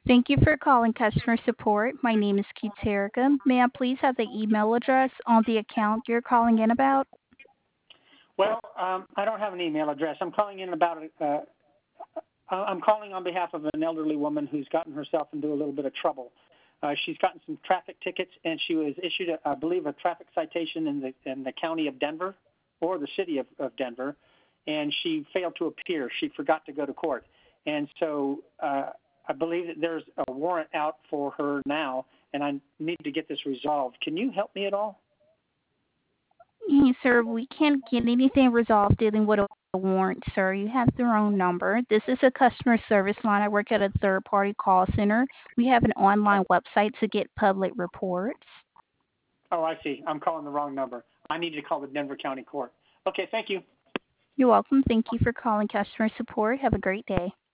Thank you for calling customer support. My name is Keterica. May I please have the email address on the account you're calling in about? Well, I don't have an email address. I'm calling in about. I'm calling on behalf of an elderly woman who's gotten herself into a little bit of trouble. She's gotten some traffic tickets, and she was issued, I believe, a traffic citation in the county of Denver, or the city of Denver, and she failed to appear. She forgot to go to court, and so I believe that there's a warrant out for her now, and I need to get this resolved. Can you help me at all? Yes, sir, we can't get anything resolved dealing with a warrant, sir. You have the wrong number. This is a customer service line. I work at a third-party call center. We have an online website to get public reports. Oh, I see. I'm calling the wrong number. I need to call the Denver County Court. Okay, thank you. You're welcome. Thank you for calling customer support. Have a great day.